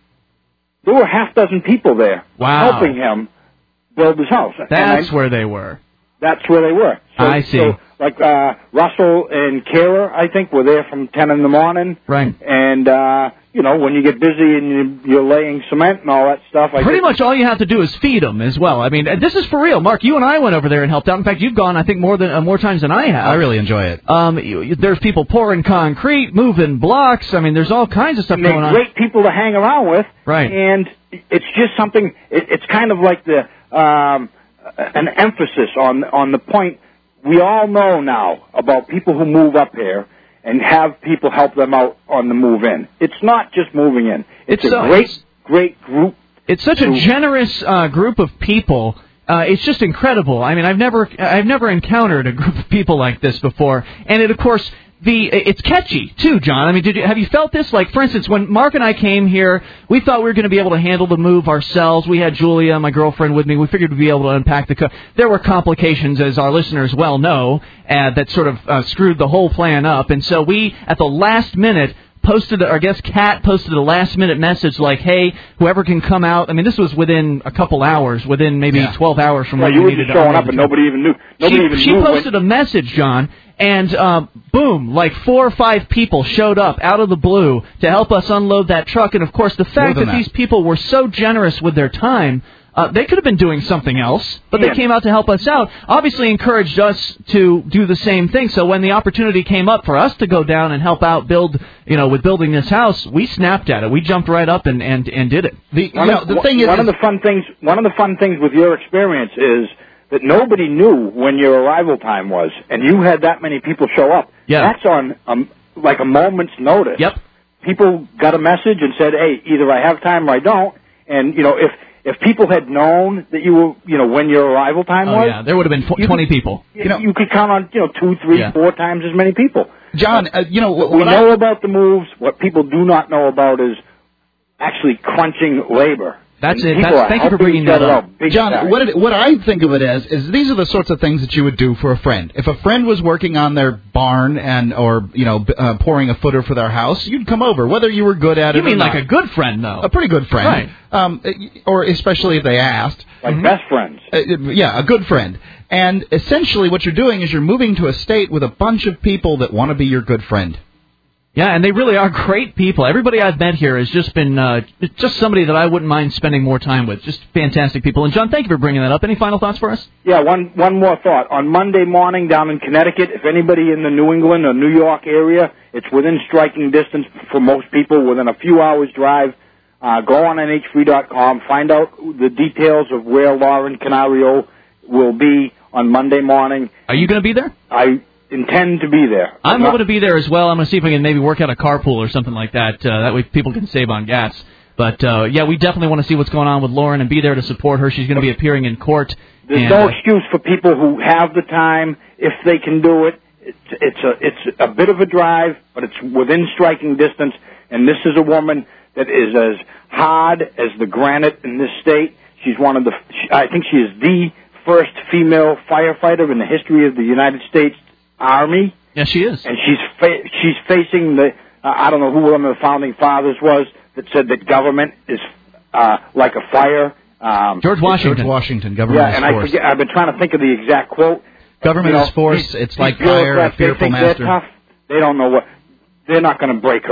There were a half dozen people there Wow. helping him build his house. And That's I- where they were. That's where they were. So, I see. So, like uh, Russell and Kara, I think, were there from ten in the morning. Right. And uh, you know, when you get busy and you, you're laying cement and all that stuff, I Pretty think- much all you have to do is feed them as well. I mean, this is for real. Mark, you and I went over there and helped out. In fact, you've gone, I think, more than uh, more times than I have. I really enjoy it. Um, you, you- there's people pouring concrete, moving blocks. I mean, there's all kinds of stuff they're going on. great people to hang around with. Right. And it's just something. It, it's kind of like the um, an emphasis on on the point. We all know now about people who move up here and have people help them out on the move in. It's not just moving in. It's, It's, a uh, great, it's- great group. It's such a generous uh, group of people. Uh, it's just incredible. I mean, I've never, I've never encountered a group of people like this before. And it, of course, the it's catchy too, John. I mean, did you, have you felt this? Like, for instance, when Mark and I came here, we thought we were going to be able to handle the move ourselves. We had Julia, my girlfriend, with me. We figured we'd be able to unpack the. Co- there were complications, as our listeners well know, uh, that sort of uh, screwed the whole plan up. And so we, at the last minute, posted, or I guess Kat posted a last-minute message like, hey, whoever can come out. I mean, this was within a couple hours, within maybe Yeah. twelve hours from Yeah, when you we were needed just to showing unload up the and truck. nobody even knew. Nobody she even she knew when- posted a message, John, and uh, boom, like four or five people showed up out of the blue to help us unload that truck. And, of course, the fact that, than that. these people were so generous with their time, uh, they could have been doing something else, but Yeah. they came out to help us out, obviously encouraged us to do the same thing. So when the opportunity came up for us to go down and help out build, you know, with building this house, we snapped at it. We jumped right up and, and, and did it. The, One, of, one of the fun things. One of the fun things with your experience is that nobody knew when your arrival time was, and you had that many people show up. Yeah. That's on um, like a moment's notice. Yep. People got a message and said, "Hey, either I have time or I don't." And you know, if if people had known that you were, you know, when your arrival time Oh, was, yeah, there would have been tw- you twenty could- people. You know, you could count on, you know, two, three, Yeah. four times as many people. John, uh, you know, What what we I- know about the moves, what people do not know about is actually crunching labor. That's And it. people That's- are thank you for helping bringing each that other up. out big John, time. what, it, what I think of it as is these are the sorts of things that you would do for a friend. If a friend was working on their barn and or you know b- uh, pouring a footer for their house, you'd come over, whether you were good at it. You mean or like not. a good friend, though? A pretty good friend, Right. Um, or especially if they asked. Like best friends. Uh, yeah, a good friend. And essentially, what you're doing is you're moving to a state with a bunch of people that want to be your good friend. Yeah, and they really are great people. Everybody I've met here has just been uh, just somebody that I wouldn't mind spending more time with. Just fantastic people. And, John, thank you for bringing that up. Any final thoughts for us? Yeah, one one more thought. On Monday morning down in Connecticut, if anybody in the New England or New York area, it's within striking distance for most people, within a few hours' drive. Uh, go on N H three dot com, find out the details of where Lauren Canario will be on Monday morning. Are you going to be there? I intend to be there. I'm not- hoping to be there as well. I'm going to see if we can maybe work out a carpool or something like that. Uh, that way people can save on gas. But, uh, yeah, we definitely want to see what's going on with Lauren and be there to support her. She's going to be appearing in court. There's and, no uh, excuse for people who have the time, if they can do it. It's, it's a it's a bit of a drive, but it's within striking distance. And this is a woman that is as hard as the granite in this state. She's one of the, I think she is the first female firefighter in the history of the United States Army. Yeah, she is. And she's fa- she's facing the, uh, I don't know who one of the founding fathers was that said that government is uh, like a fire. Um, George Washington. George Washington, government yeah, is and I force. forget, I've been trying to think of the exact quote. Government You know, is force. these- It's these like fire, a bureaucrats, they fearful think master. They're tough. They don't know what. They're not going to break her.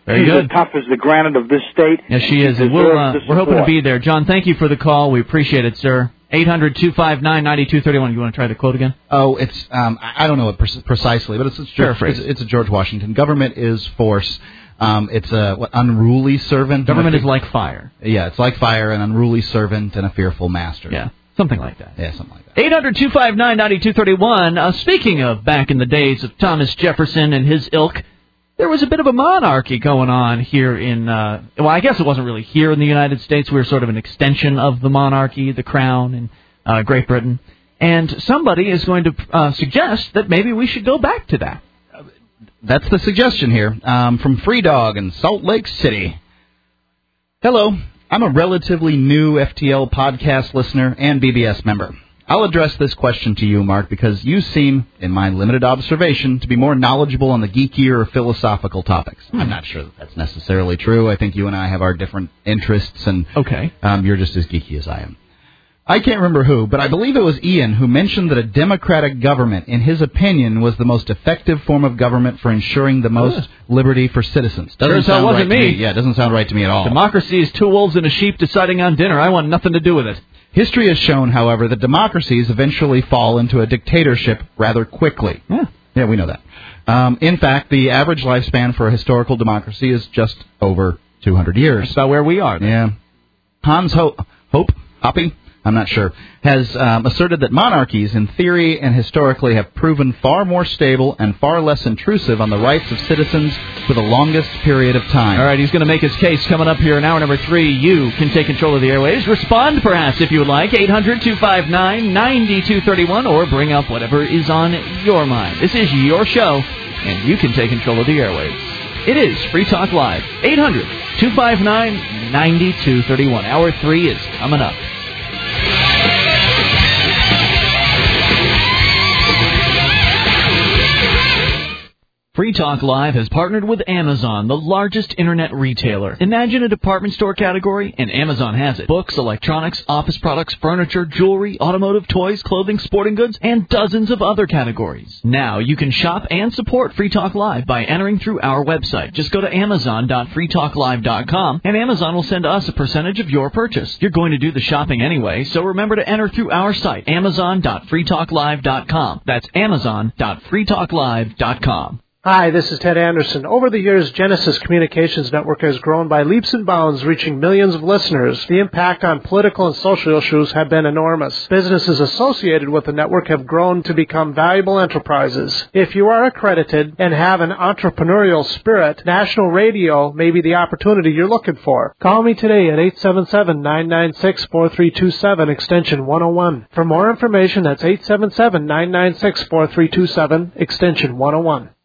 Very She's good. as tough as the granite of this state. Yes, she is. And we'll, uh, we're hoping to be there. John, thank you for the call. We appreciate it, sir. eight hundred two five nine nine two three one. You want to try the quote again? Oh, it's, um, I I don't know it pre- precisely, but it's, it's, George, it's, it's a George Washington. Government is force. Um, it's a what, unruly servant. Government is like fire. Yeah, it's like fire, an unruly servant and a fearful master. Yeah, something like that. Yeah, something like that. eight hundred two five nine nine two three one. Uh, speaking of back in the days of Thomas Jefferson and his ilk, there was a bit of a monarchy going on here in, uh, well, I guess it wasn't really here in the United States. We were sort of an extension of the monarchy, the crown in uh, Great Britain. And somebody is going to uh, suggest that maybe we should go back to that. That's the suggestion here, um, from Free Dog in Salt Lake City. Hello, I'm a relatively new F T L podcast listener and B B S member. I'll address this question to you, Mark, because you seem, in my limited observation, to be more knowledgeable on the geekier or philosophical topics. Hmm. I'm not sure that that's necessarily true. I think you and I have our different interests, and okay. um, you're just as geeky as I am. I can't remember who, but I believe it was Ian who mentioned that a democratic government, in his opinion, was the most effective form of government for ensuring the most Ugh. liberty for citizens. Doesn't sure as sound hell wasn't right me. to me. Yeah, it doesn't sound right to me at all. Democracy is two wolves and a sheep deciding on dinner. I want nothing to do with it. History has shown, however, that democracies eventually fall into a dictatorship rather quickly. Yeah, yeah we know that. Um, in fact, the average lifespan for a historical democracy is just over two hundred years. That's about where we are. Then. Yeah. Hans Ho- Hope, Hoppe, I'm not sure, has um, asserted that monarchies, in theory and historically, have proven far more stable and far less intrusive on the rights of citizens for the longest period of time. All right, he's going to make his case coming up here in hour number three. You can take control of the airwaves. Respond, perhaps, if you would like. eight hundred two five nine nine two three one, or bring up whatever is on your mind. This is your show, and you can take control of the airwaves. It is Free Talk Live. eight hundred two five nine nine two three one. Hour three is coming up. Free Talk Live has partnered with Amazon, the largest internet retailer. Imagine a department store category, and Amazon has it. Books, electronics, office products, furniture, jewelry, automotive, toys, clothing, sporting goods, and dozens of other categories. Now you can shop and support Free Talk Live by entering through our website. Just go to amazon dot free talk live dot com, and Amazon will send us a percentage of your purchase. You're going to do the shopping anyway, so remember to enter through our site, amazon dot free talk live dot com. That's amazon dot free talk live dot com. Hi, this is Ted Anderson. Over the years, Genesis Communications Network has grown by leaps and bounds, reaching millions of listeners. The impact on political and social issues have been enormous. Businesses associated with the network have grown to become valuable enterprises. If you are accredited and have an entrepreneurial spirit, national radio may be the opportunity you're looking for. Call me today at eight seven seven, nine nine six, four three two seven, extension one oh one. For more information, that's eight seven seven, nine nine six, four three two seven, extension one oh one.